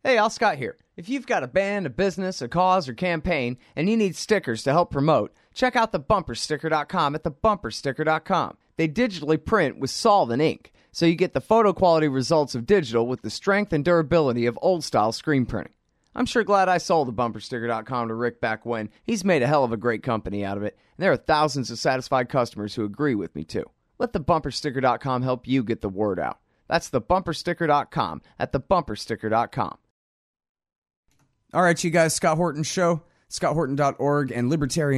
Hey, Al Scott here. If you've got a band, a business, a cause, or campaign, and you need stickers to help promote, check out thebumpersticker.com at thebumpersticker.com. They digitally print with solvent ink, so you get the photo quality results of digital with the strength and durability of old-style screen printing. I'm sure glad I sold thebumpersticker.com to Rick back when. He's made a hell of a great company out of it, and there are thousands of satisfied customers who agree with me, too. Let thebumpersticker.com help you get the word out. That's thebumpersticker.com at thebumpersticker.com. All right, you guys, Scott Horton Show, scotthorton.org and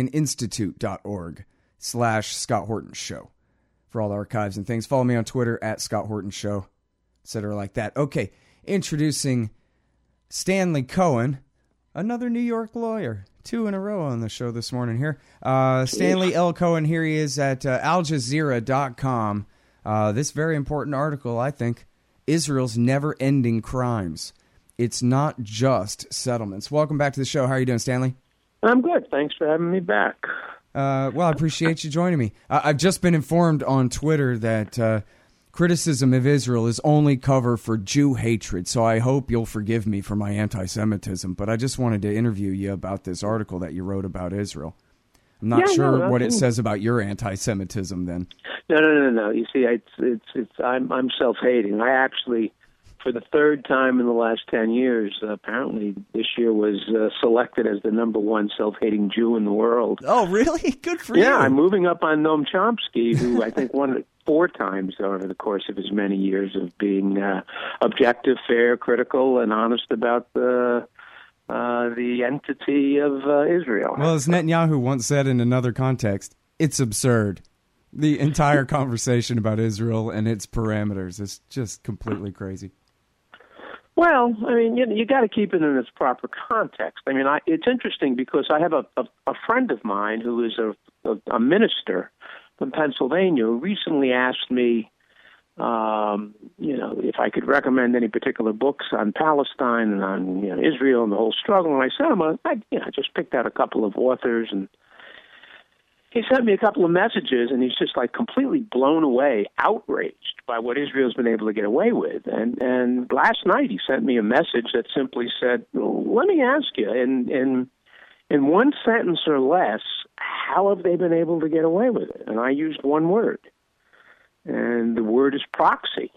libertarianinstitute.org/Scott Horton Show for all the archives and things. Follow me on Twitter at Scott Horton Show, etc. like that. Okay, introducing Stanley Cohen, another New York lawyer. 2 in a row on the show this morning here. Stanley L. Cohen, here he is at AlJazeera.com. This very important article, I think, Israel's never-ending crimes. It's not just settlements. Welcome back to the show. How are you doing, Stanley? I'm good. Thanks for having me back. Well, I appreciate you joining me. I've just been informed on Twitter that criticism of Israel is only cover for Jew hatred, so I hope you'll forgive me for my anti-Semitism, but I just wanted to interview you about this article that you wrote about Israel. I'm not sure what it says about your anti-Semitism then. No. You see, I'm self-hating. I actually, for the third time in the last 10 years, apparently this year was selected as the number one self-hating Jew in the world. Oh, really? Good for you. Yeah, I'm moving up on Noam Chomsky, who I think won it 4 times over the course of his many years of being objective, fair, critical, and honest about the entity of Israel. Well, as Netanyahu once said in another context, it's absurd. The entire conversation about Israel and its parameters is just completely crazy. Well, I mean, you got to keep it in its proper context. I mean, it's interesting because I have a friend of mine who is a minister from Pennsylvania who recently asked me, if I could recommend any particular books on Palestine and on Israel and the whole struggle. And I said, I just picked out a couple of authors, and he sent me a couple of messages, and he's just like completely blown away, outraged by what Israel's been able to get away with. And last night he sent me a message that simply said, "Let me ask you, in one sentence or less, how have they been able to get away with it?" And I used one word, and the word is proxy.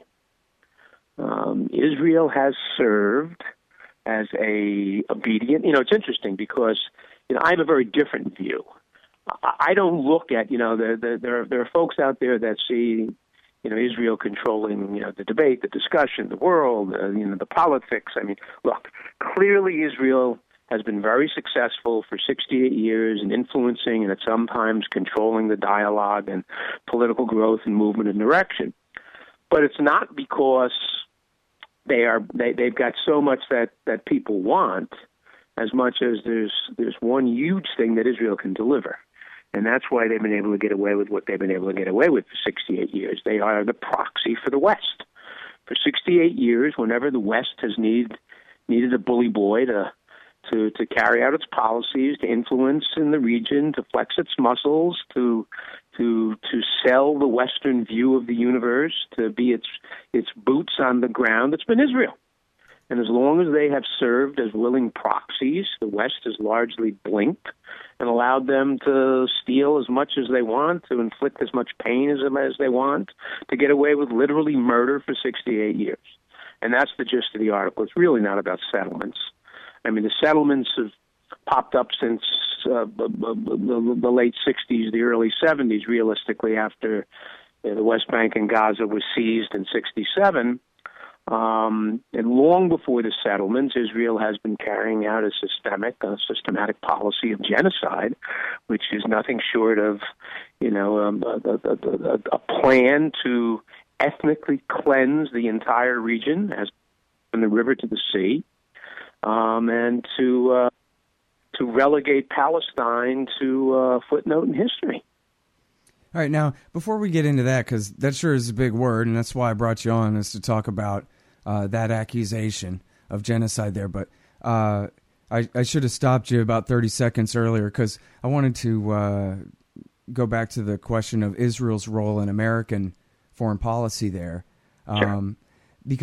Israel has served as a obedient. It's interesting because I have a very different view. I don't look at there are folks out there that see Israel controlling the debate, the discussion, the world, the politics. I mean, look, clearly Israel has been very successful for 68 years in influencing and at sometimes controlling the dialogue and political growth and movement and direction. But it's not because they've got so much that people want, as much as there's one huge thing that Israel can deliver. And that's why they've been able to get away with what they've been able to get away with for 68 years. They are the proxy for the West. For 68 years, whenever the West has needed a bully boy to carry out its policies, to influence in the region, to flex its muscles, to sell the Western view of the universe, to be its boots on the ground, it's been Israel. And as long as they have served as willing proxies, the West has largely blinked and allowed them to steal as much as they want, to inflict as much pain as they want, to get away with literally murder for 68 years. And that's the gist of the article. It's really not about settlements. I mean, the settlements have popped up since the late 60s, the early 70s, realistically, after the West Bank and Gaza was seized in 67. And long before the settlements, Israel has been carrying out a systematic policy of genocide, which is nothing short of, a plan to ethnically cleanse the entire region, as from the river to the sea, and to relegate Palestine to a footnote in history. All right, now, before we get into that, because that sure is a big word, and that's why I brought you on, is to talk about that accusation of genocide there. But I should have stopped you about 30 seconds earlier, because I wanted to go back to the question of Israel's role in American foreign policy there. Sure. Because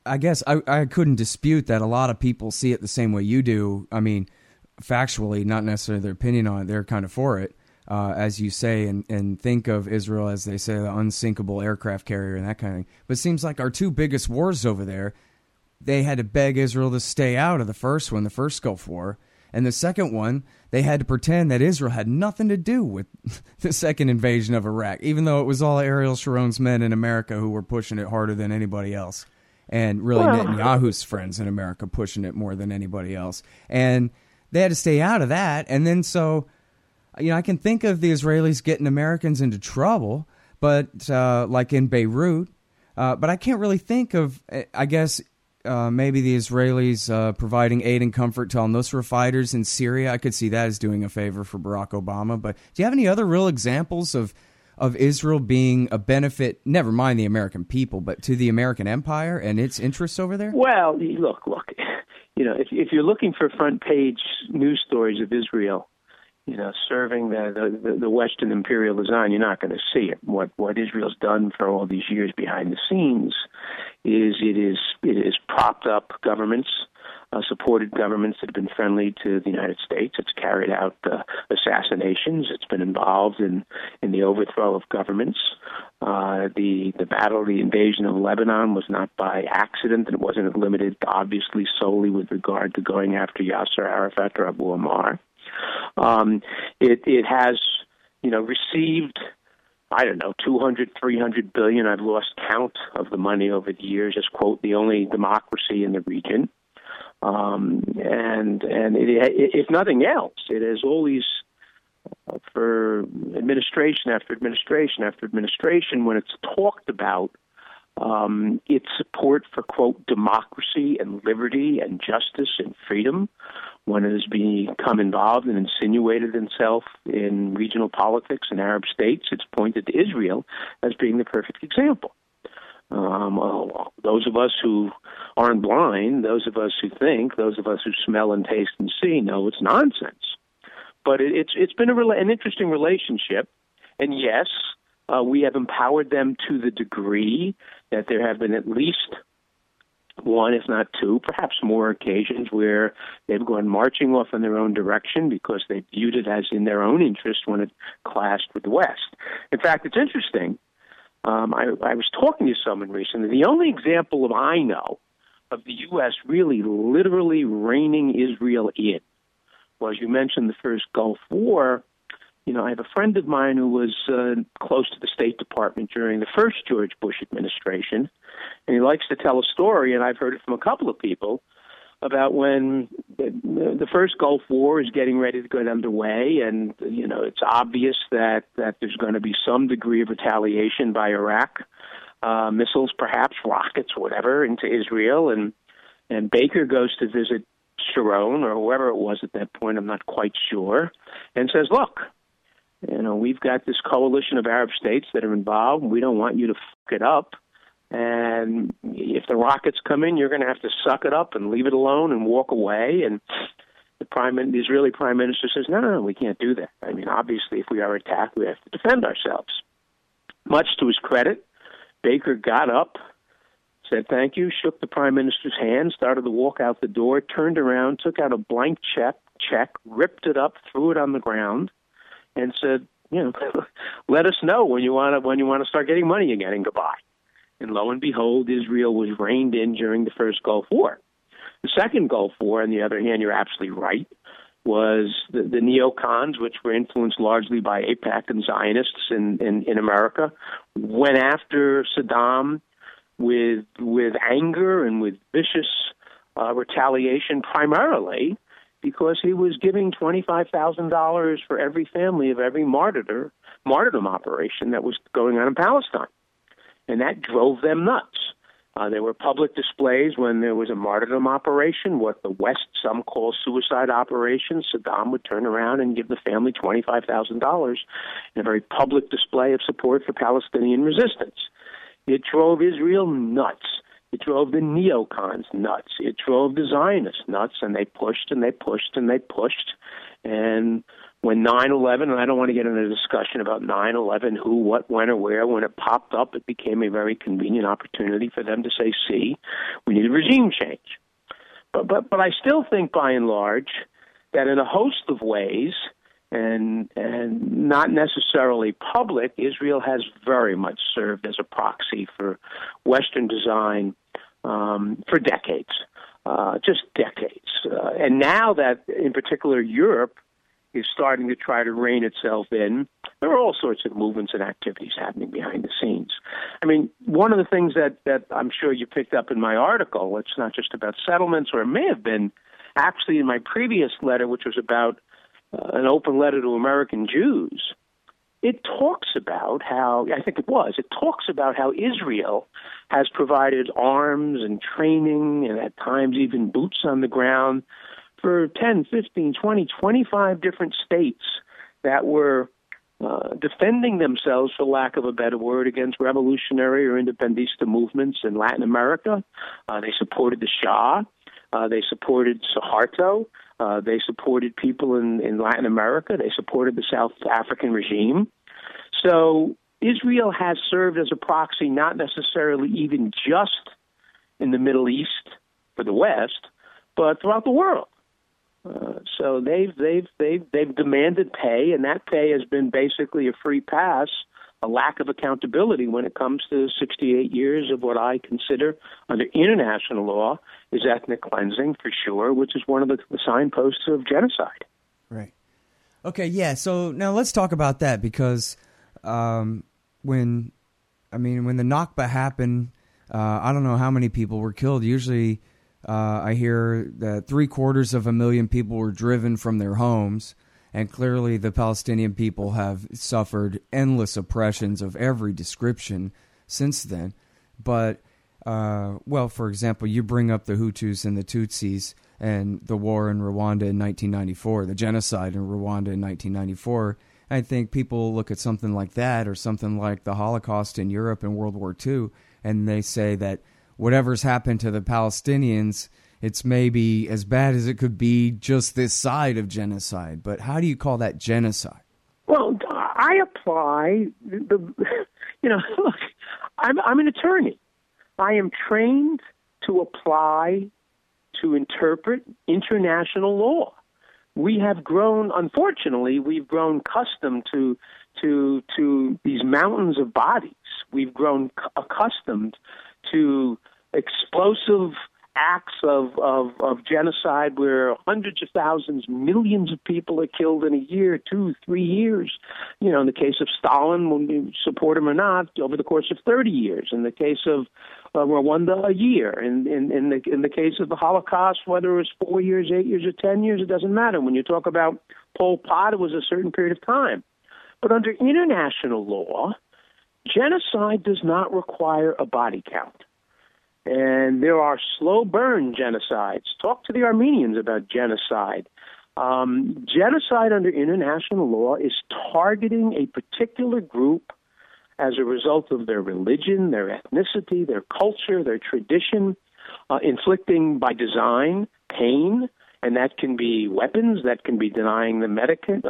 I guess I couldn't dispute that a lot of people see it the same way you do. I mean, factually, not necessarily their opinion on it. They're kind of for it, as you say, and think of Israel as, they say, the unsinkable aircraft carrier and that kind of thing. But it seems like our two biggest wars over there, they had to beg Israel to stay out of the first one, the first Gulf War. And the second one, they had to pretend that Israel had nothing to do with the second invasion of Iraq, even though it was all Ariel Sharon's men in America who were pushing it harder than anybody else. And really Netanyahu's friends in America pushing it more than anybody else. And they had to stay out of that. And then so, I can think of the Israelis getting Americans into trouble, but like in Beirut. But I can't really think of, I guess, maybe the Israelis providing aid and comfort to al-Nusra fighters in Syria. I could see that as doing a favor for Barack Obama. But do you have any other real examples of Israel being a benefit, never mind the American people, but to the American empire and its interests over there? Well, look. If you're looking for front page news stories of Israel, serving the Western imperial design, you're not going to see it. What Israel's done for all these years behind the scenes is it is propped up governments, supported governments that have been friendly to the United States. It's carried out assassinations. It's been involved in the overthrow of governments. The invasion of Lebanon was not by accident, and it wasn't limited, obviously, solely with regard to going after Yasser Arafat or Abu Ammar. It has, received, 200, 300 billion. I've lost count of the money over the years. As quote, the only democracy in the region. And if nothing else, it has always, for administration after administration after administration, when it's talked about its support for, quote, democracy and liberty and justice and freedom, when it has become involved and insinuated itself in regional politics in Arab states, it's pointed to Israel as being the perfect example. Those of us who aren't blind, those of us who think, those of us who smell and taste and see know it's nonsense. But it's been an interesting relationship. And yes, we have empowered them to the degree that there have been at least one, if not two, perhaps more occasions where they've gone marching off in their own direction because they viewed it as in their own interest when it clashed with the West. In fact, it's interesting. I was talking to someone recently. The only example I know of the U.S. really literally reining Israel in was, you mentioned the first Gulf War. I have a friend of mine who was close to the State Department during the first George Bush administration, and he likes to tell a story, and I've heard it from a couple of people, about when the first Gulf War is getting ready to get underway, and it's obvious that there's going to be some degree of retaliation by Iraq, missiles, perhaps rockets, whatever, into Israel, and Baker goes to visit Sharon or whoever it was at that point, I'm not quite sure, and says, look, we've got this coalition of Arab states that are involved. We don't want you to fuck it up. And if the rockets come in, you're going to have to suck it up and leave it alone and walk away. And the Israeli prime minister says, no, we can't do that. I mean, obviously, if we are attacked, we have to defend ourselves. Much to his credit, Baker got up, said thank you, shook the prime minister's hand, started to walk out the door, turned around, took out a blank check, ripped it up, threw it on the ground, and said, let us know when you want to start getting money again, and goodbye. And lo and behold, Israel was reined in during the first Gulf War. The second Gulf War, on the other hand, you're absolutely right, was the neocons, which were influenced largely by AIPAC and Zionists in America, went after Saddam with anger and with vicious retaliation, primarily because he was giving $25,000 for every family of every martyrdom operation that was going on in Palestine. And that drove them nuts. There were public displays when there was a martyrdom operation, what the West some call suicide operations. Saddam would turn around and give the family $25,000 in a very public display of support for Palestinian resistance. It drove Israel nuts. It drove the neocons nuts. It drove the Zionists nuts, and they pushed and they pushed and they pushed. And when 9/11, and I don't want to get into a discussion about 9/11, who, what, when, or where, when it popped up, it became a very convenient opportunity for them to say, see, we need a regime change. But I still think, by and large, that in a host of ways, and not necessarily public, Israel has very much served as a proxy for Western design for decades, just decades. And now that, in particular, Europe is starting to try to rein itself in, there are all sorts of movements and activities happening behind the scenes. I mean, one of the things that I'm sure you picked up in my article, it's not just about settlements, or it may have been actually in my previous letter, which was about an open letter to American Jews. It talks about how, it talks about how Israel has provided arms and training and at times even boots on the ground for 10, 15, 20, 25 different states that were defending themselves, for lack of a better word, against revolutionary or independentista movements in Latin America. They supported the Shah. They supported Suharto. They supported people in Latin America. They supported the South African regime. So Israel has served as a proxy, not necessarily even just in the Middle East for the West, but throughout the world. So they've demanded pay, and that pay has been basically a free pass, a lack of accountability when it comes to 68 years of what I consider, under international law, is ethnic cleansing for sure, which is one of the signposts of genocide. Right. Okay. Yeah. So now let's talk about that, because when the Nakba happened, I don't know how many people were killed. Usually, I hear that 750,000 people were driven from their homes, and clearly the Palestinian people have suffered endless oppressions of every description since then. But, for example, you bring up the Hutus and the Tutsis and the war in Rwanda in 1994, the genocide in Rwanda in 1994. I think people look at something like that, or something like the Holocaust in Europe in World War II, and they say that whatever's happened to the Palestinians, it's maybe as bad as it could be just this side of genocide. But how do you call that genocide? Well, I apply look, I'm an attorney. I am trained to apply, to interpret international law. Unfortunately, we've grown accustomed to these mountains of bodies. We've grown accustomed to explosive acts of genocide where hundreds of thousands, millions of people are killed in a year, 2, 3 years. In the case of Stalin, when you support him or not, over the course of 30 years. In the case of Rwanda, a year. In the case of the Holocaust, whether it was 4 years, 8 years, or 10 years, it doesn't matter. When you talk about Pol Pot, it was a certain period of time. But under international law, genocide does not require a body count. And there are slow burn genocides. Talk to the Armenians about genocide. Genocide under international law is targeting a particular group as a result of their religion, their ethnicity, their culture, their tradition, inflicting by design pain. And that can be weapons, that can be denying them medication,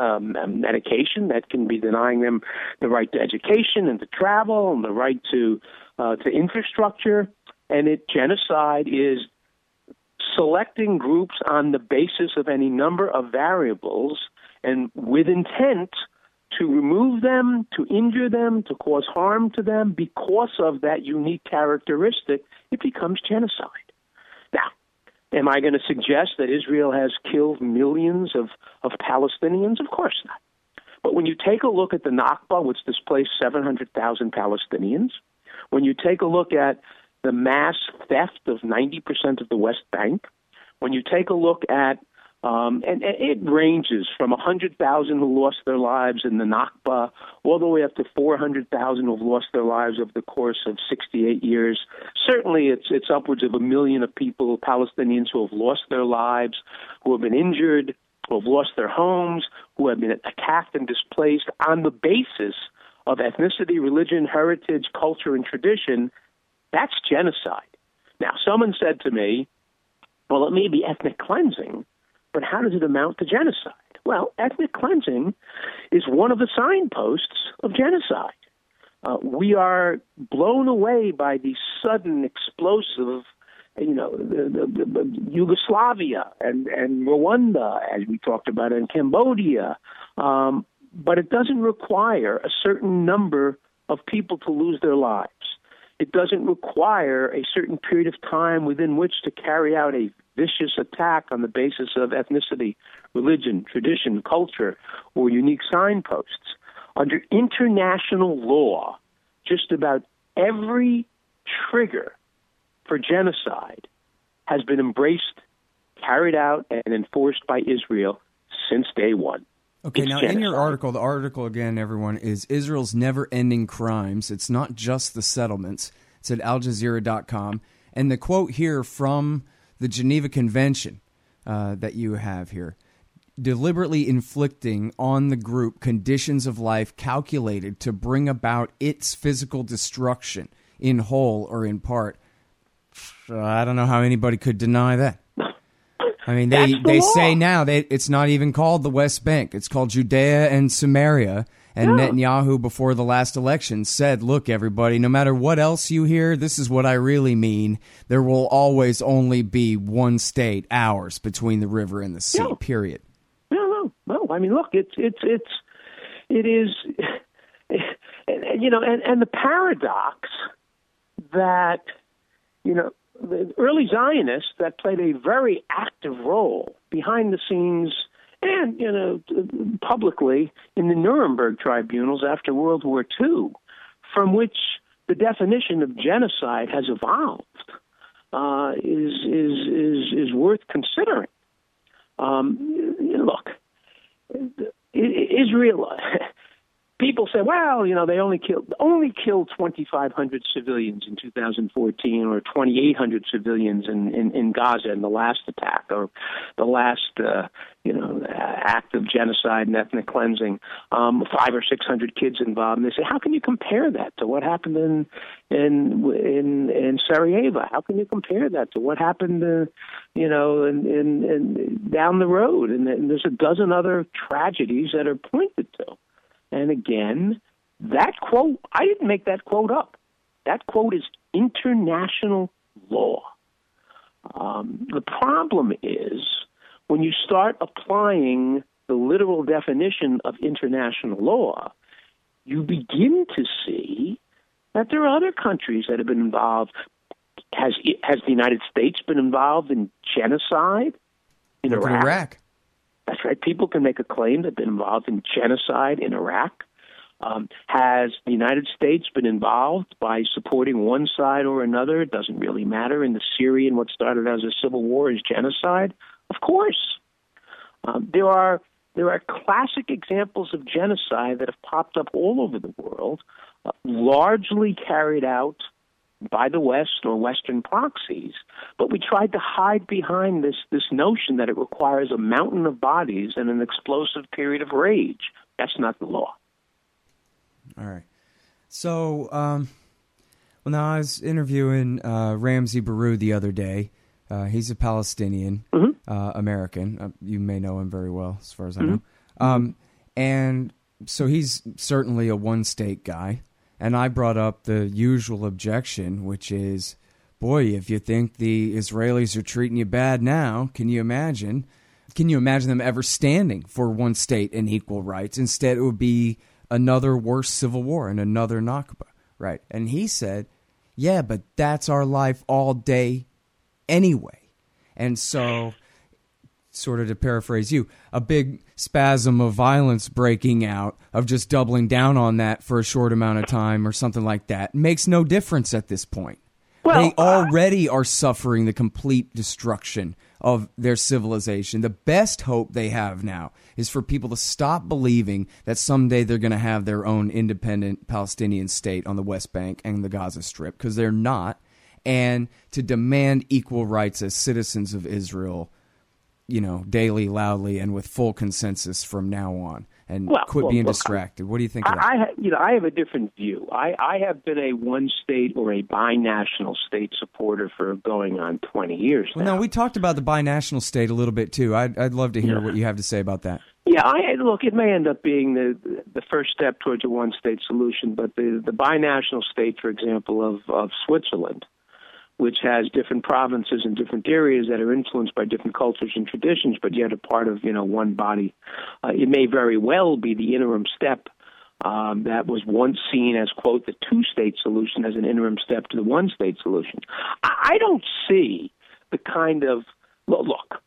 that can be denying them the right to education and to travel and the right to infrastructure. And genocide is selecting groups on the basis of any number of variables and with intent to remove them, to injure them, to cause harm to them because of that unique characteristic. It becomes genocide. Now, am I going to suggest that Israel has killed millions of Palestinians? Of course not. But when you take a look at the Nakba, which displaced 700,000 Palestinians, when you take a look at the mass theft of 90% of the West Bank, when you take a look at, and it ranges from 100,000 who lost their lives in the Nakba all the way up to 400,000 who have lost their lives over the course of 68 years. Certainly it's upwards of 1 million of people, Palestinians, who have lost their lives, who have been injured, who have lost their homes, who have been attacked and displaced on the basis of ethnicity, religion, heritage, culture, and tradition. That's genocide. Now, someone said to me, well, it may be ethnic cleansing, but how does it amount to genocide? Well, ethnic cleansing is one of the signposts of genocide. We are blown away by the sudden, explosive, the Yugoslavia and Rwanda, as we talked about, and Cambodia. But it doesn't require a certain number of people to lose their lives. It doesn't require a certain period of time within which to carry out a vicious attack on the basis of ethnicity, religion, tradition, culture, or unique signposts. Under international law, just about every trigger for genocide has been embraced, carried out, and enforced by Israel since day one. Okay, now in your article, the article again, everyone, is Israel's never-ending crimes. It's not just the settlements. It's at AlJazeera.com. And the quote here from the Geneva Convention that you have here, deliberately inflicting on the group conditions of life calculated to bring about its physical destruction in whole or in part. I don't know how anybody could deny that. I mean, they say now it's not even called the West Bank. It's called Judea and Samaria. And Netanyahu, before the last election, said, look, everybody, no matter what else you hear, this is what I really mean. There will always only be one state, ours, between the river and the sea, period. No. I mean, look, it is, and the paradox that, the early Zionists that played a very active role behind the scenes and, publicly in the Nuremberg tribunals after World War II, from which the definition of genocide has evolved, is worth considering. Look, Israel. People say, well, they only killed 2,500 civilians in 2014, or 2,800 civilians in Gaza in the last attack, or the last act of genocide and ethnic cleansing. 500 or 600 kids involved. And they say, how can you compare that to what happened in Sarajevo? How can you compare that to what happened, in down the road? And there's a dozen other tragedies that are pointed to. And again, that quote, I didn't make that quote up. That quote is international law. The problem is when you start applying the literal definition of international law, you begin to see that there are other countries that have been involved. Has the United States been involved in genocide in Iraq? That's right. People can make a claim they've been involved in genocide in Iraq. Has the United States been involved by supporting one side or another? It doesn't really matter. In the Syrian, what started as a civil war is genocide. Of course. There are classic examples of genocide that have popped up all over the world, largely carried out by the West or Western proxies, but we tried to hide behind this notion that it requires a mountain of bodies and an explosive period of rage. That's not the law. All right. So, now I was interviewing Ramzi Baroud the other day. He's a Palestinian American. You may know him very well, as far as I know. And so he's certainly a one-state guy. And I brought up the usual objection, which is, boy, if you think the Israelis are treating you bad now, can you imagine them ever standing for one state and equal rights? Instead, it would be another worse civil war and another Nakba, right? And he said, yeah, but that's our life all day anyway. And so, sort of to paraphrase you, a big spasm of violence breaking out, of just doubling down on that for a short amount of time or something like that, makes no difference at this point. Well, they already are suffering the complete destruction of their civilization. The best hope they have now is for people to stop believing that someday they're going to have their own independent Palestinian state on the West Bank and the Gaza Strip, because they're not, and to demand equal rights as citizens of Israel, daily, loudly, and with full consensus from now on, and quit being distracted. What do you think of that? I have a different view. I have been a one-state or a binational state supporter for going on 20 years now. Well, no, we talked about the binational state a little bit, too. I'd love to hear what you have to say about that. Yeah, look, it may end up being the first step towards a one-state solution, but the binational state, for example, of Switzerland, which has different provinces and different areas that are influenced by different cultures and traditions, but yet a part of one body, it may very well be the interim step that was once seen as, quote, the two-state solution as an interim step to the one-state solution. I don't see the kind of look.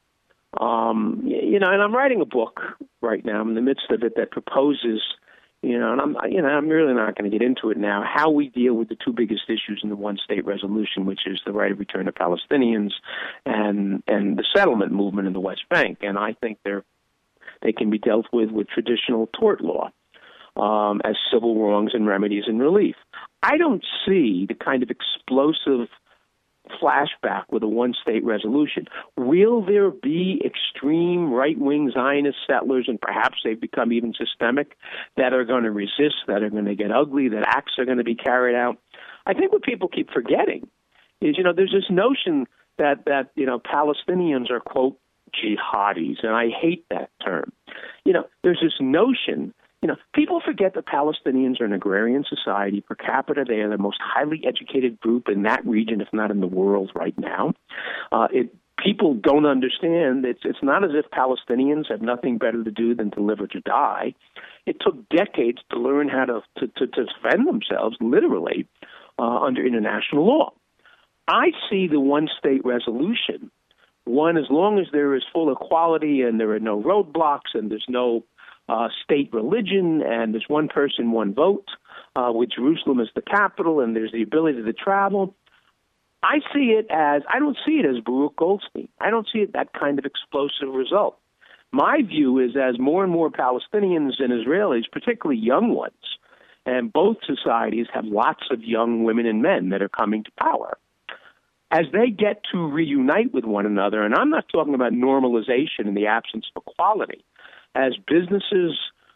And I'm writing a book right now. I'm in the midst of it that proposes, and I'm really not going to get into it now, how we deal with the two biggest issues in the one-state resolution, which is the right of return of Palestinians and the settlement movement in the West Bank. And I think they can be dealt with traditional tort law as civil wrongs and remedies and relief. I don't see the kind of explosive flashback with a one-state resolution. Will there be extreme right-wing Zionist settlers, and perhaps they've become even systemic, that are going to resist, that are going to get ugly, that acts are going to be carried out? I think what people keep forgetting is, there's this notion that Palestinians are, quote, jihadis, and I hate that term. There's this notion. People forget that Palestinians are an agrarian society. Per capita, they are the most highly educated group in that region, if not in the world right now. People don't understand. It's not as if Palestinians have nothing better to do than to live or to die. It took decades to learn how to defend themselves, literally, under international law. I see the one-state resolution, as long as there is full equality and there are no roadblocks and there's no state religion, and there's one person, one vote, with Jerusalem as the capital, and there's the ability to travel. I don't see it as Baruch Goldstein. I don't see it that kind of explosive result. My view is as more and more Palestinians and Israelis, particularly young ones, and both societies have lots of young women and men that are coming to power, as they get to reunite with one another, and I'm not talking about normalization in the absence of equality, as businesses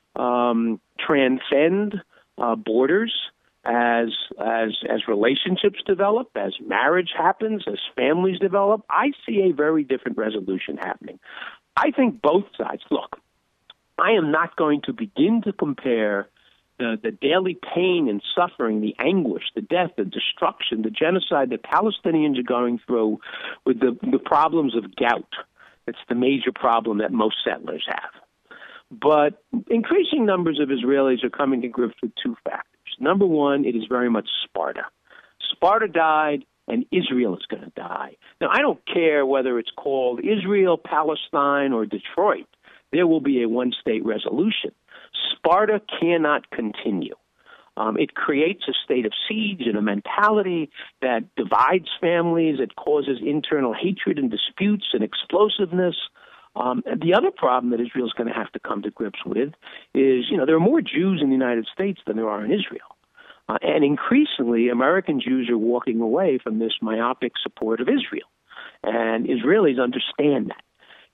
transcend borders, as relationships develop, as marriage happens, as families develop, I see a very different resolution happening. I think both sides. Look, I am not going to begin to compare the daily pain and suffering, the anguish, the death, the destruction, the genocide that Palestinians are going through with the problems of gout. It's the major problem that most settlers have. But increasing numbers of Israelis are coming to grips with two factors. Number one, it is very much Sparta. Sparta died, and Israel is going to die. Now, I don't care whether it's called Israel, Palestine, or Detroit. There will be a one-state resolution. Sparta cannot continue. It creates a state of siege and a mentality that divides families. It causes internal hatred and disputes and explosiveness. The other problem that Israel is going to have to come to grips with is, there are more Jews in the United States than there are in Israel. And increasingly, American Jews are walking away from this myopic support of Israel. And Israelis understand that.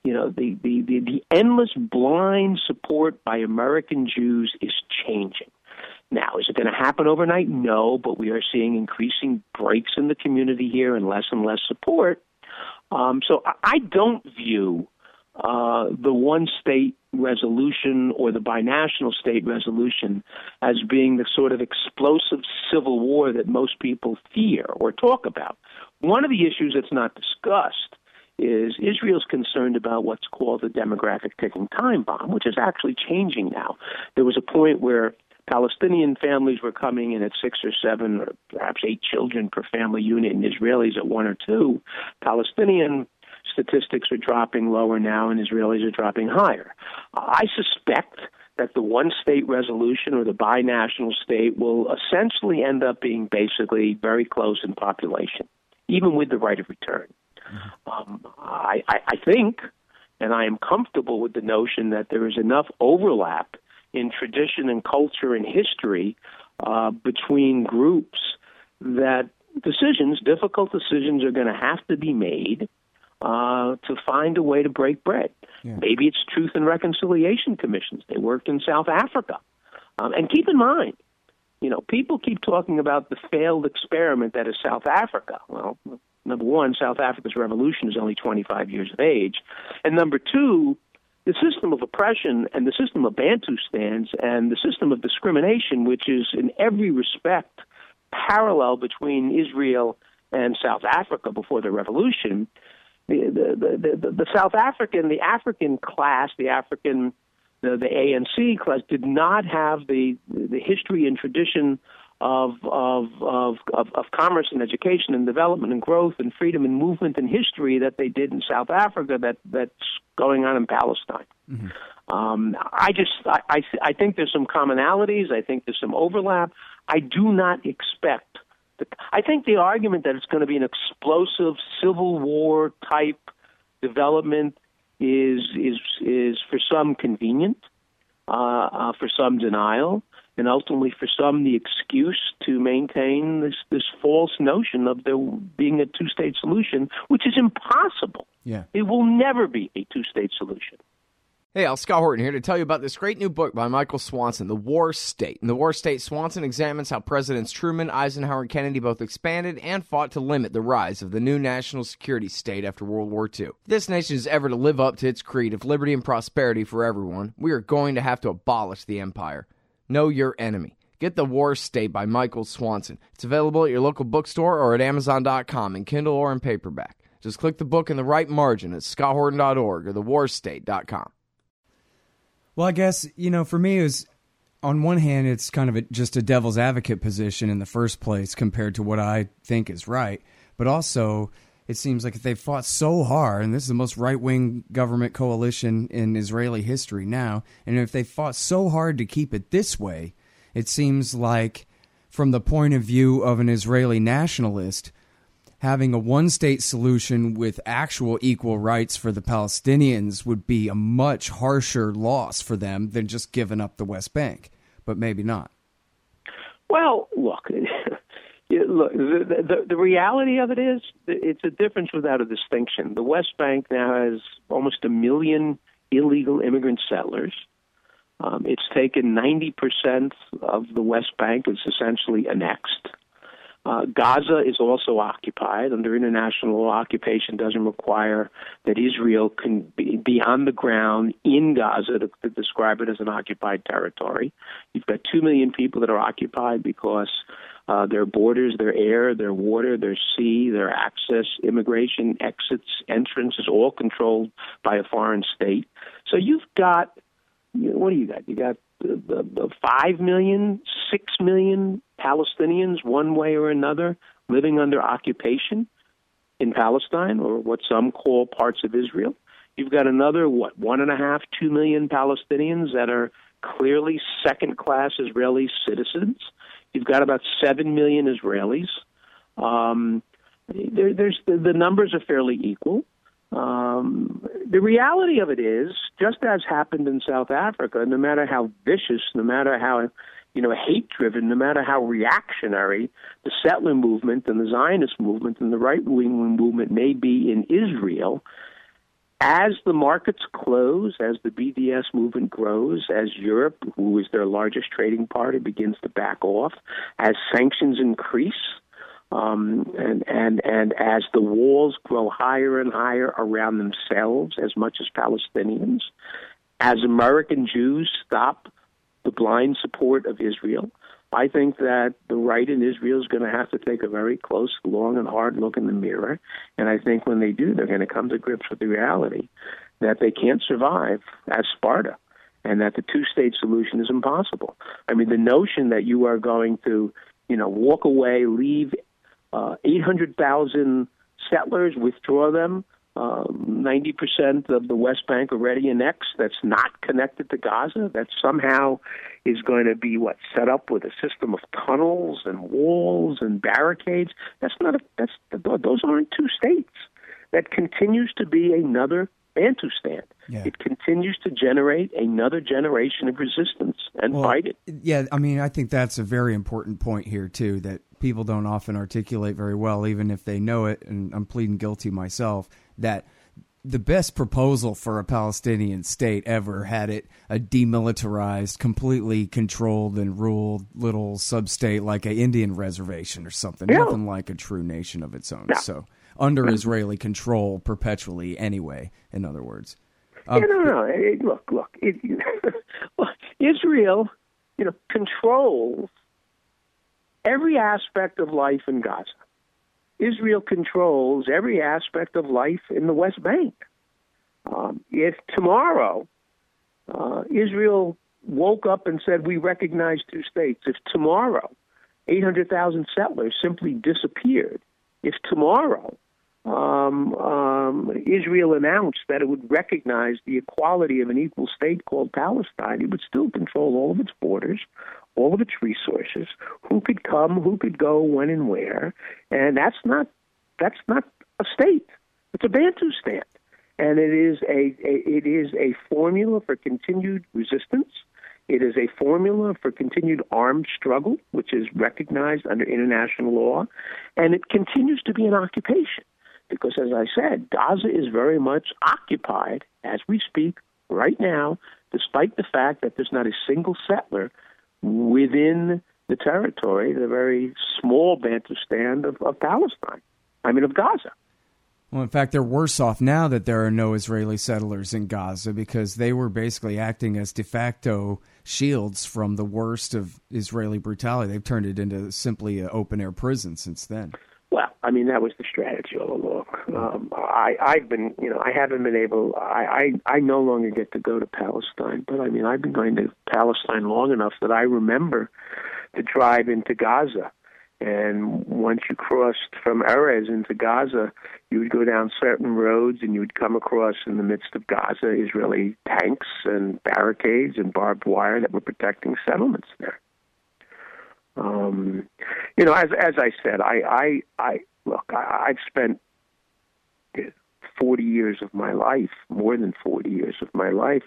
The endless blind support by American Jews is changing. Now, is it going to happen overnight? No, but we are seeing increasing breaks in the community here and less support. So I don't view the one-state resolution or the binational state resolution as being the sort of explosive civil war that most people fear or talk about. One of the issues that's not discussed is Israel's concerned about what's called the demographic ticking time bomb, which is actually changing now. There was a point where Palestinian families were coming in at 6 or 7 or perhaps 8 children per family unit, and Israelis at 1 or 2. Palestinian statistics are dropping lower now, and Israelis are dropping higher. I suspect that the one-state resolution or the binational state will essentially end up being basically very close in population, even with the right of return. I think, and I am comfortable with the notion that there is enough overlap in tradition and culture and history between groups that difficult decisions are going to have to be made to find a way to break bread. Yeah. Maybe it's Truth and Reconciliation Commissions. They worked in South Africa. And keep in mind, people keep talking about the failed experiment that is South Africa. Well, number one, South Africa's revolution is only 25 years of age. And number two, the system of oppression and the system of Bantustans and the system of discrimination, which is in every respect parallel between Israel and South Africa before the revolution, the South African, the African class, the ANC class did not have the history and tradition of commerce and education and development and growth and freedom and movement and history that they did in South Africa that's going on in Palestine. Mm-hmm. I think there's some commonalities. I think there's some overlap. I do not expect. I think the argument that it's going to be an explosive civil war type development is for some convenient, for some denial, and ultimately for some the excuse to maintain this false notion of there being a two-state solution, which is impossible. Yeah. It will never be a two-state solution. Hey, Al, Scott Horton here to tell you about this great new book by Michael Swanson, The War State. In The War State, Swanson examines how Presidents Truman, Eisenhower, and Kennedy both expanded and fought to limit the rise of the new national security state after World War II. If this nation is ever to live up to its creed of liberty and prosperity for everyone, we are going to have to abolish the empire. Know your enemy. Get The War State by Michael Swanson. It's available at your local bookstore or at Amazon.com in Kindle or in paperback. Just click the book in the right margin at scotthorton.org or thewarstate.com. Well, I guess, for me, it was, on one hand, it's kind of just a devil's advocate position in the first place compared to what I think is right. But also, it seems like if they fought so hard, and this is the most right-wing government coalition in Israeli history now, and if they fought so hard to keep it this way, it seems like, from the point of view of an Israeli nationalist, having a one-state solution with actual equal rights for the Palestinians would be a much harsher loss for them than just giving up the West Bank, but maybe not. Well, look, the reality of it is it's a difference without a distinction. The West Bank now has almost 1 million illegal immigrant settlers. It's taken 90% of the West Bank. It's essentially annexed. Gaza is also occupied. Under international law, occupation doesn't require that Israel can be on the ground in Gaza to describe it as an occupied territory. You've got 2 million people that are occupied because their borders, their air, their water, their sea, their access, immigration, exits, entrance is all controlled by a foreign state. So you've got, what do you got? You got the 5 million, 6 million Palestinians, one way or another, living under occupation in Palestine, or what some call parts of Israel. You've got another, 1.5, 2 million Palestinians that are clearly second-class Israeli citizens. You've got about 7 million Israelis. The numbers are fairly equal. The reality of it is, just as happened in South Africa, no matter how vicious, no matter how hate-driven, no matter how reactionary the settler movement and the Zionist movement and the right-wing movement may be in Israel, as the markets close, as the BDS movement grows, as Europe, who is their largest trading partner, begins to back off, as sanctions increase, and as the walls grow higher and higher around themselves as much as Palestinians, as American Jews stop the blind support of Israel, I think that the right in Israel is going to have to take a very close, long, and hard look in the mirror. And I think when they do, they're going to come to grips with the reality that they can't survive as Sparta and that the two-state solution is impossible. I mean, the notion that you are going to, walk away, leave 800,000 settlers, withdraw them, 90% of the West Bank already annexed, that's not connected to Gaza, that somehow is going to be set up with a system of tunnels and walls and barricades. Those aren't two states. That continues to be another Bantustan. Yeah. It continues to generate another generation of resistance and fighting. Yeah, I mean, I think that's a very important point here, too, that people don't often articulate very well, even if they know it, and I'm pleading guilty myself, that the best proposal for a Palestinian state ever had it a demilitarized, completely controlled and ruled little sub-state like an Indian reservation or something, nothing like a true nation of its own. So under Israeli control perpetually anyway, in other words. Look. Look, Israel, controls every aspect of life in Gaza. Israel controls every aspect of life in the West Bank. If tomorrow Israel woke up and said, we recognize two states, if tomorrow 800,000 settlers simply disappeared, if tomorrow Israel announced that it would recognize the equality of an equal state called Palestine, it would still control all of its borders, all of its resources, who could come, who could go, when and where, and that's not a state. It's a Bantustan, and it is a formula for continued resistance. It is a formula for continued armed struggle, which is recognized under international law, and it continues to be an occupation. Because, as I said, Gaza is very much occupied as we speak right now, despite the fact that there's not a single settler within the territory, the very small Bantustan of Palestine. Of Gaza. Well, in fact, they're worse off now that there are no Israeli settlers in Gaza because they were basically acting as de facto shields from the worst of Israeli brutality. They've turned it into simply an open-air prison since then. Well, that was the strategy all along. I haven't been able. I no longer get to go to Palestine, but I've been going to Palestine long enough that I remember the drive into Gaza. And once you crossed from Erez into Gaza, you would go down certain roads and you would come across in the midst of Gaza Israeli tanks and barricades and barbed wire that were protecting settlements there. As I said, I've spent 40 years of my life, more than 40 years of my life,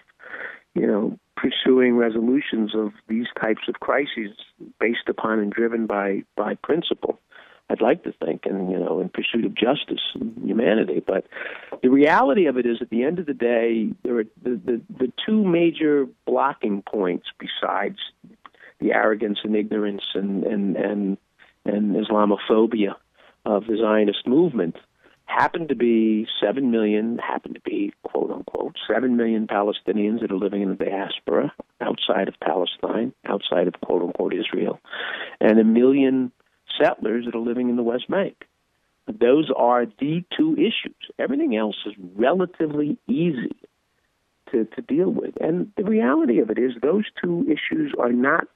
pursuing resolutions of these types of crises based upon and driven by principle. I'd like to think, and in pursuit of justice and humanity. But the reality of it is, at the end of the day, there are the two major blocking points besides the arrogance and ignorance and Islamophobia of the Zionist movement happen to be 7 million, quote unquote, 7 million Palestinians that are living in the diaspora outside of Palestine, outside of quote unquote Israel, and 1 million settlers that are living in the West Bank. Those are the two issues. Everything else is relatively easy to deal with. And the reality of it is those two issues are not,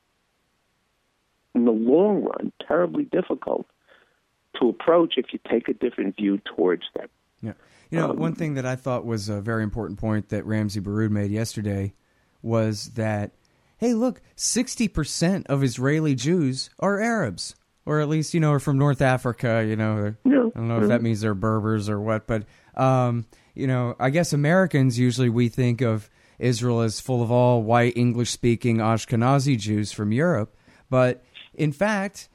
in the long run, terribly difficult to approach if you take a different view towards them. Yeah. One thing that I thought was a very important point that Ramzy Baroud made yesterday was that, hey, look, 60% of Israeli Jews are Arabs, or at least, are from North Africa, I don't know if that means they're Berbers or what, but, I guess Americans, usually we think of Israel as full of all white, English-speaking Ashkenazi Jews from Europe, but in fact,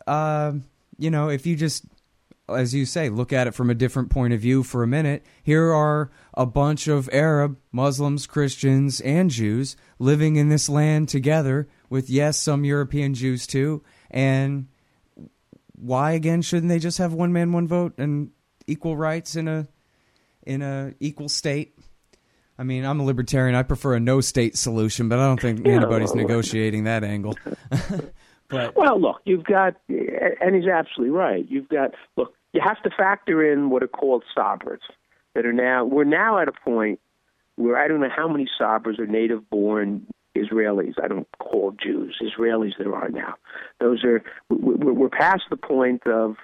if you just, as you say, look at it from a different point of view for a minute, here are a bunch of Arab, Muslims, Christians, and Jews living in this land together with, yes, some European Jews too. And why, again, shouldn't they just have one man, one vote and equal rights in a equal state? I'm a libertarian. I prefer a no-state solution, but I don't think anybody's negotiating that angle. Well, look, you've got, and he's absolutely right. You have to factor in what are called Sabras we're now at a point where I don't know how many Sabras are native-born Israelis. I don't call Jews Israelis. There are now. We're past the point of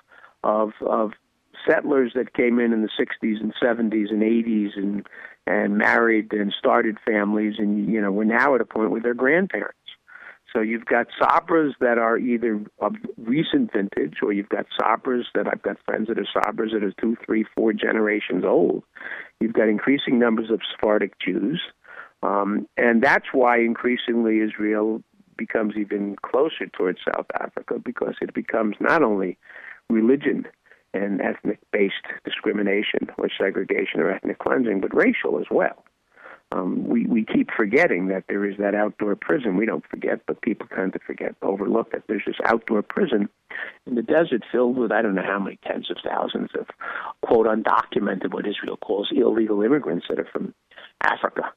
settlers that came in the 60s and 70s and 80s and married and started families, and we're now at a point where they're grandparents. So you've got Sabras that are either of recent vintage, or you've got Sabras that I've got friends that are Sabras that are 2, 3, 4 generations old. You've got increasing numbers of Sephardic Jews, and that's why increasingly Israel becomes even closer towards South Africa, because it becomes not only religion and ethnic-based discrimination or segregation or ethnic cleansing, but racial as well. We keep forgetting that there is that outdoor prison. We don't forget, but people tend to overlook that there's this outdoor prison in the desert filled with I don't know how many tens of thousands of, quote, undocumented, what Israel calls illegal immigrants that are from Africa.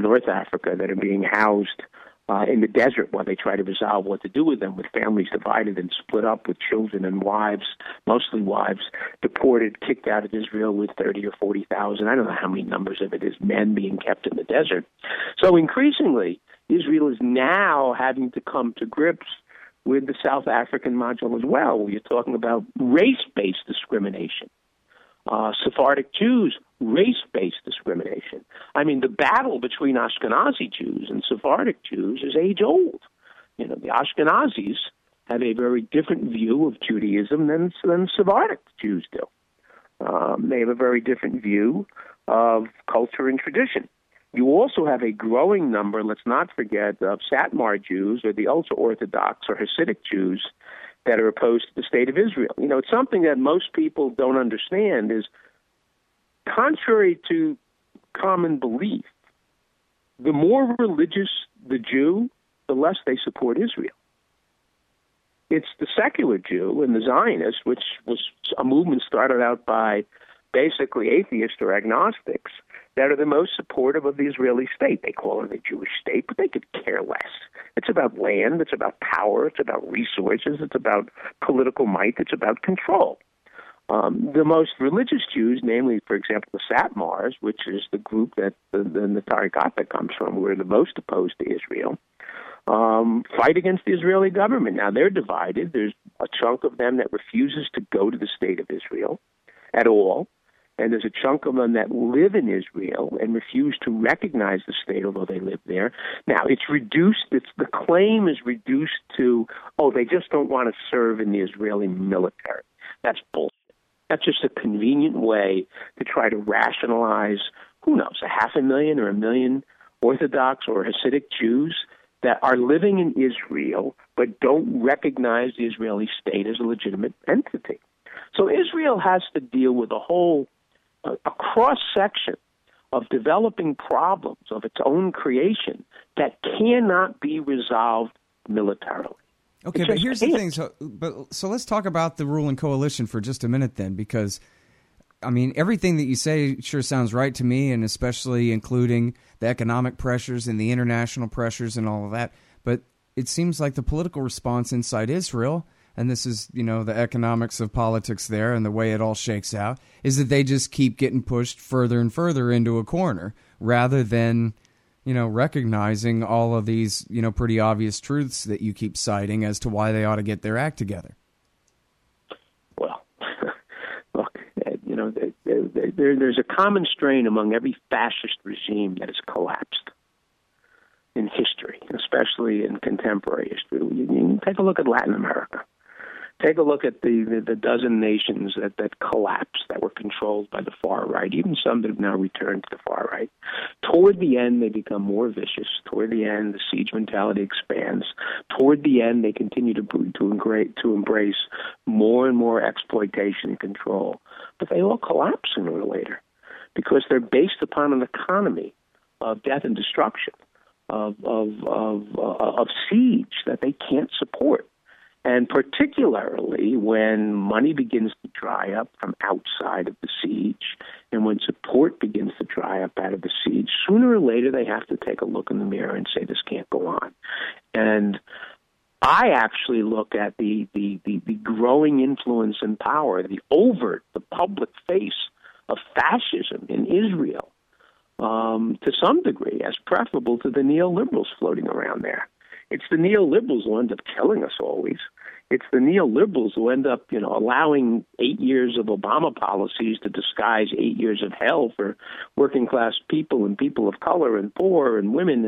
North Africa that are being housed in the desert while they try to resolve what to do with them, with families divided and split up, with children and wives, mostly wives, deported, kicked out of Israel with 30 or 40,000. I don't know how many numbers of it is men being kept in the desert. So increasingly, Israel is now having to come to grips with the South African module as well, where you're talking about race-based discrimination. Sephardic Jews, race-based discrimination. I mean, the battle between Ashkenazi Jews and Sephardic Jews is age-old. You know, the Ashkenazis have a very different view of Judaism than Sephardic Jews do. They have a very different view of culture and tradition. You also have a growing number, let's not forget, of Satmar Jews, or the ultra-Orthodox or Hasidic Jews, that are opposed to the state of Israel. You know, it's something that most people don't understand is, contrary to common belief, the more religious the Jew, the less they support Israel. It's the secular Jew and the Zionist, which was a movement started out by basically atheists or agnostics, that are the most supportive of the Israeli state. They call it a Jewish state, but they could care less. It's about land, it's about power, it's about resources, it's about political might, it's about control. The most religious Jews, namely, for example, the Satmars, which is the group that the Tariqat that comes from, who are the most opposed to Israel, fight against the Israeli government. Now, they're divided. There's a chunk of them that refuses to go to the state of Israel at all, and there's a chunk of them that live in Israel and refuse to recognize the state, although they live there. Now, the claim is reduced to, they just don't want to serve in the Israeli military. That's bullshit. That's just a convenient way to try to rationalize, who knows, 500,000 or 1 million Orthodox or Hasidic Jews that are living in Israel but don't recognize the Israeli state as a legitimate entity. So Israel has to deal with a cross-section of developing problems of its own creation that cannot be resolved militarily. Okay, but here's the thing. So let's talk about the ruling coalition for just a minute then, because, I mean, everything that you say sure sounds right to me, and especially including the economic pressures and the international pressures and all of that. But it seems like the political response inside Israel, and this is, the economics of politics there and the way it all shakes out, is that they just keep getting pushed further and further into a corner rather than, recognizing all of these, pretty obvious truths that you keep citing as to why they ought to get their act together. Well, look, there's a common strain among every fascist regime that has collapsed in history, especially in contemporary history. You take a look at Latin America. Take a look at the dozen nations that collapsed, that were controlled by the far right, even some that have now returned to the far right. Toward the end, they become more vicious. Toward the end, the siege mentality expands. Toward the end, they continue to embrace more and more exploitation and control. But they all collapse sooner or later because they're based upon an economy of death and destruction, of siege that they can't support. And particularly when money begins to dry up from outside of the siege and when support begins to dry up out of the siege, sooner or later they have to take a look in the mirror and say, this can't go on. And I actually look at the growing influence and power, the public face of fascism in Israel to some degree as preferable to the neoliberals floating around there. It's the neoliberals who end up killing us always. It's the neoliberals who end up, allowing 8 years of Obama policies to disguise 8 years of hell for working class people and people of color and poor and women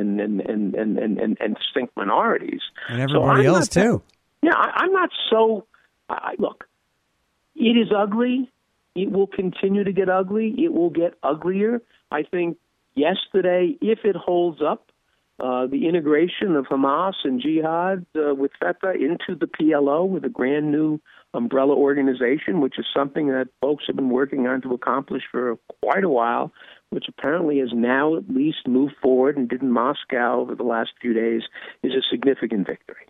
and distinct minorities. And everybody else too. I'm not so. Look, it is ugly. It will continue to get ugly. It will get uglier. I think yesterday, if it holds up, the integration of Hamas and Jihad with Fatah into the PLO with a brand new umbrella organization, which is something that folks have been working on to accomplish for quite a while, which apparently has now at least moved forward and did in Moscow over the last few days, is a significant victory.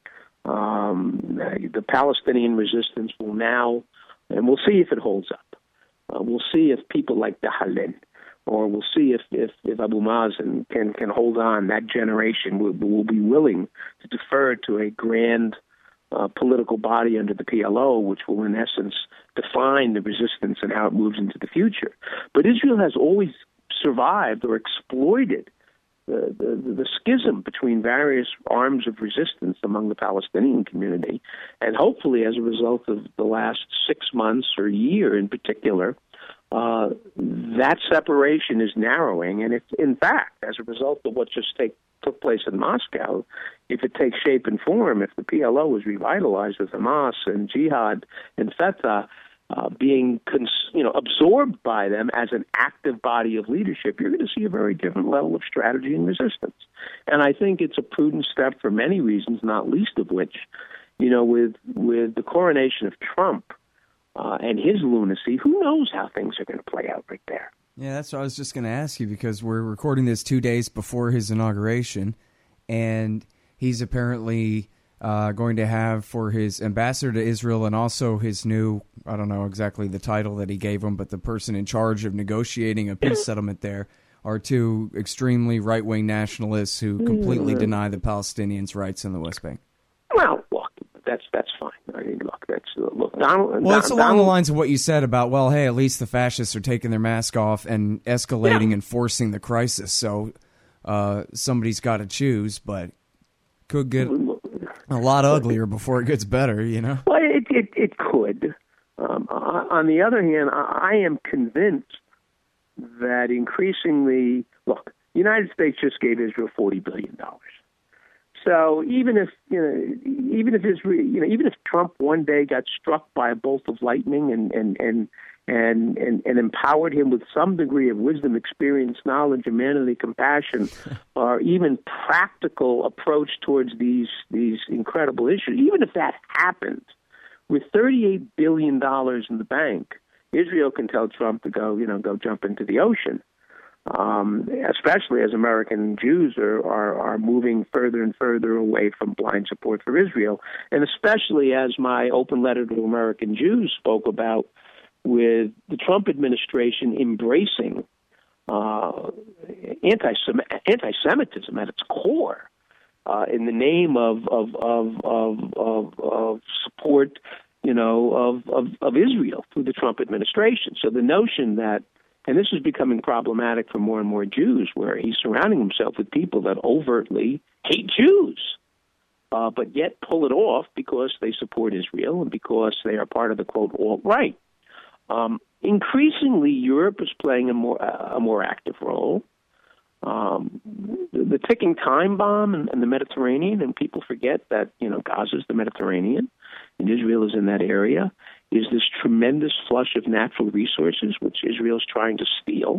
The Palestinian resistance will now, and we'll see if it holds up. We'll see if people like Dahalin or we'll see if Abu Mazen can hold on. That generation will be willing to defer to a grand political body under the PLO, which will, in essence, define the resistance and how it moves into the future. But Israel has always survived or exploited the schism between various arms of resistance among the Palestinian community. And hopefully, as a result of the last 6 months or year in particular, that separation is narrowing. And if, in fact, as a result of what just took place in Moscow, if it takes shape and form, if the PLO is revitalized with Hamas and Jihad and Fatah being absorbed by them as an active body of leadership, you're going to see a very different level of strategy and resistance. And I think it's a prudent step for many reasons, not least of which, with the coronation of Trump and his lunacy, who knows how things are going to play out right there. Yeah, that's what I was just going to ask you, because we're recording this 2 days before his inauguration, and he's apparently going to have for his ambassador to Israel and also his new, I don't know exactly the title that he gave him, but the person in charge of negotiating a peace settlement there are two extremely right-wing nationalists who completely deny the Palestinians' rights in the West Bank. Well, look, that's fine. I mean, Donald. Well, it's along the lines of what you said about, well, hey, at least the fascists are taking their mask off and escalating and forcing the crisis. So somebody's got to choose, but could get a lot uglier before it gets better, Well, it could. On the other hand, I am convinced that increasingly, look, the United States just gave Israel $40 billion. So even if Israel, even if Trump one day got struck by a bolt of lightning and empowered him with some degree of wisdom, experience, knowledge, humanity, compassion, or even practical approach towards these incredible issues, even if that happened, with $38 billion in the bank, Israel can tell Trump to go jump into the ocean. Especially as American Jews are moving further and further away from blind support for Israel, and especially as my open letter to American Jews spoke about, with the Trump administration embracing anti-Semitism at its core in the name of support, of Israel through the Trump administration. So the notion that, and this is becoming problematic for more and more Jews, where he's surrounding himself with people that overtly hate Jews, but yet pull it off because they support Israel and because they are part of the, quote, alt-right. Increasingly, Europe is playing a more active role. The ticking time bomb in the Mediterranean, and people forget that, Gaza is the Mediterranean, and Israel is in that area, is this tremendous flush of natural resources, which Israel is trying to steal.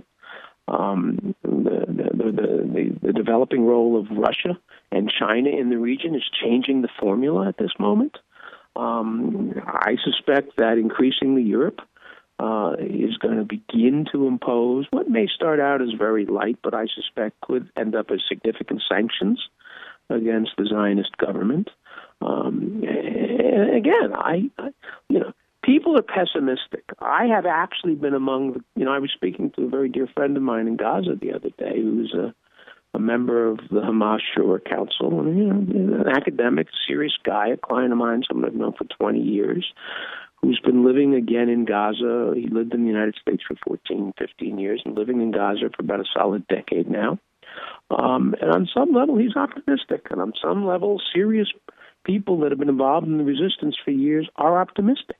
The developing role of Russia and China in the region is changing the formula at this moment. I suspect that increasingly Europe is going to begin to impose what may start out as very light, but I suspect could end up as significant sanctions against the Zionist government. And again, people are pessimistic. I have actually been among, I was speaking to a very dear friend of mine in Gaza the other day who's a member of the Hamas Shura Council, and, an academic, serious guy, a client of mine, someone I've known for 20 years, who's been living again in Gaza. He lived in the United States for 14, 15 years and living in Gaza for about a solid decade now. And on some level, he's optimistic. And on some level, serious people that have been involved in the resistance for years are optimistic.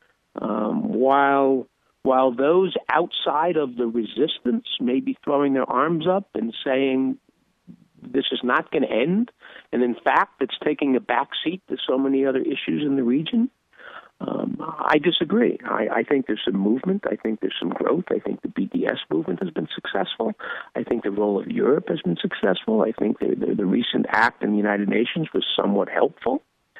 While those outside of the resistance may be throwing their arms up and saying this is not going to end, and in fact, it's taking a backseat to so many other issues in the region, I disagree. I think there's some movement. I think there's some growth. I think the BDS movement has been successful. I think the role of Europe has been successful. I think the recent act in the United Nations was somewhat helpful.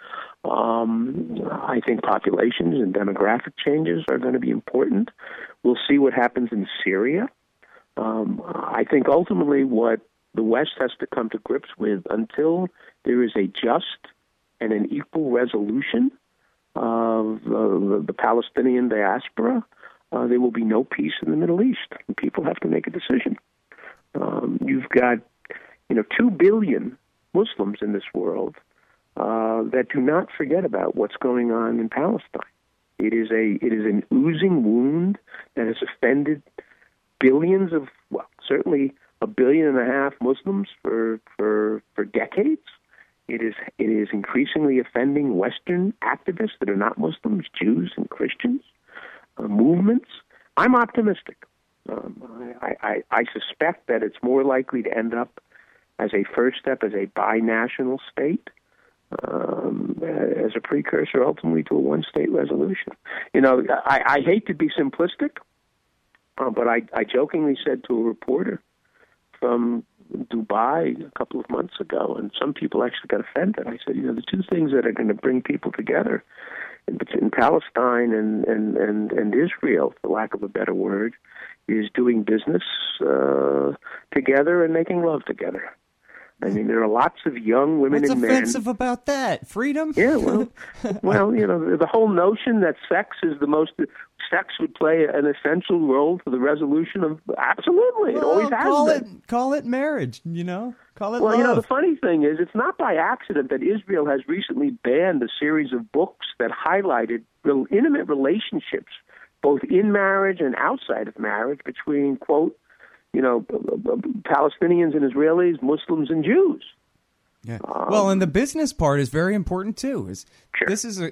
I think populations and demographic changes are going to be important. We'll see what happens in Syria. I think ultimately what the West has to come to grips with, until there is a just and an equal resolution of the Palestinian diaspora, there will be no peace in the Middle East. People have to make a decision. You've got 2 billion Muslims in this world that do not forget about what's going on in Palestine. It is an oozing wound that has offended billions of, certainly 1.5 billion Muslims for decades. It is increasingly offending Western activists that are not Muslims, Jews and Christians, movements. I'm optimistic. I suspect that it's more likely to end up as a first step as a binational state, as a precursor ultimately to a one-state resolution. I hate to be simplistic, but I jokingly said to a reporter from Dubai a couple of months ago, and some people actually got offended. I said, the two things that are going to bring people together in Palestine and Israel, for lack of a better word, is doing business together and making love together. I mean, there are lots of young women and men. What's offensive about that? Freedom? Yeah, well, the whole notion that sex would play an essential role for the resolution of, absolutely, it always has been. Call it marriage, Call it love. Well, the funny thing is, it's not by accident that Israel has recently banned a series of books that highlighted real intimate relationships, both in marriage and outside of marriage, between, quote, Palestinians and Israelis, Muslims and Jews. Yeah. Well, and the business part is very important too. Sure. This is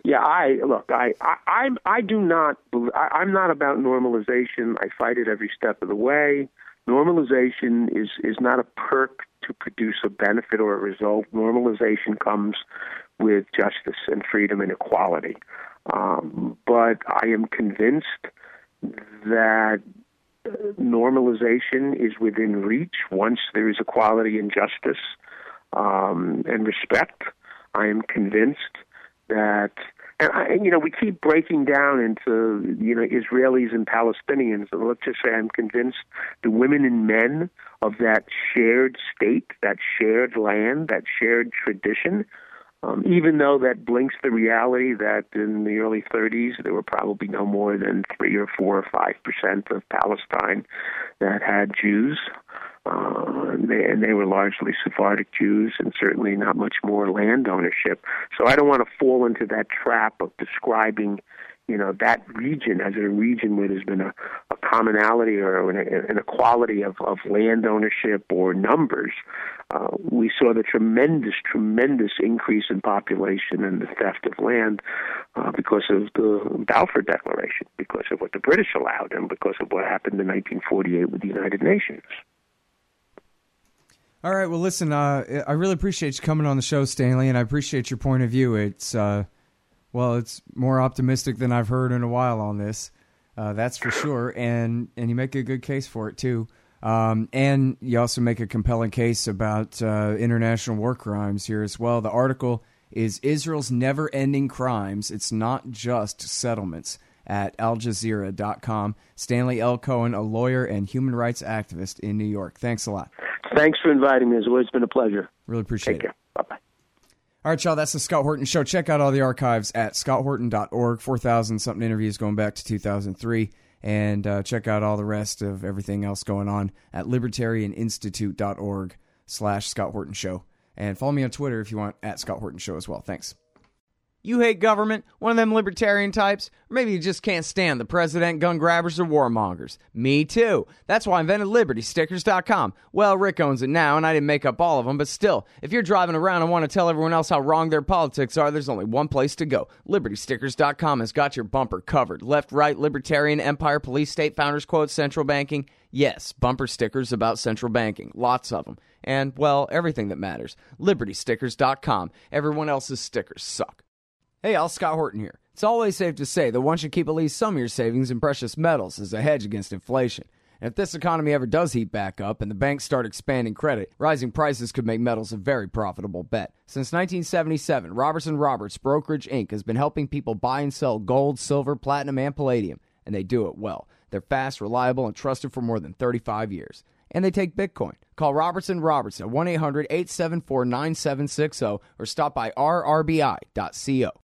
I'm not about normalization. I fight it every step of the way. Normalization is not a perk to produce a benefit or a result. Normalization comes with justice and freedom and equality. But I am convinced that normalization is within reach once there is equality and justice and respect. I am convinced that, we keep breaking down into, Israelis and Palestinians. And let's just say I'm convinced the women and men of that shared state, that shared land, that shared tradition, even though that blinks the reality that in the early 30s there were probably no more than 3 or 4 or 5% of Palestine that had Jews, and they were largely Sephardic Jews, and certainly not much more land ownership. So I don't want to fall into that trap of describing that region as a region where there's been a commonality or an equality of land ownership or numbers. We saw the tremendous increase in population and the theft of land because of the Balfour Declaration, because of what the British allowed, and because of what happened in 1948 with the United Nations. All right, well, listen, I really appreciate you coming on the show, Stanley, and I appreciate your point of view. It's more optimistic than I've heard in a while on this, that's for sure, and you make a good case for it, too. And you also make a compelling case about international war crimes here as well. The article is Israel's Never-Ending Crimes. It's not just settlements at AlJazeera.com. Stanley L. Cohen, a lawyer and human rights activist in New York. Thanks a lot. Thanks for inviting me. It's always been a pleasure. Really appreciate it. Take care. Bye-bye. All right, y'all, that's the Scott Horton Show. Check out all the archives at scotthorton.org. 4,000-something interviews going back to 2003. And check out all the rest of everything else going on at libertarianinstitute.org/Scott Horton Show. And follow me on Twitter if you want, at Scott Horton Show as well. Thanks. You hate government? One of them libertarian types? Or maybe you just can't stand the president, gun grabbers, or warmongers. Me too. That's why I invented LibertyStickers.com. Well, Rick owns it now, and I didn't make up all of them, but still, if you're driving around and want to tell everyone else how wrong their politics are, there's only one place to go. LibertyStickers.com has got your bumper covered. Left, right, libertarian, empire, police, state, founders quote, central banking. Yes, bumper stickers about central banking. Lots of them. And, well, everything that matters. LibertyStickers.com. Everyone else's stickers suck. Hey, all, Scott Horton here. It's always safe to say that one should keep at least some of your savings in precious metals as a hedge against inflation. And if this economy ever does heat back up and the banks start expanding credit, rising prices could make metals a very profitable bet. Since 1977, Robertson Roberts Brokerage Inc. has been helping people buy and sell gold, silver, platinum, and palladium, and they do it well. They're fast, reliable, and trusted for more than 35 years. And they take Bitcoin. Call Robertson Roberts at 1-800-874-9760 or stop by rrbi.co.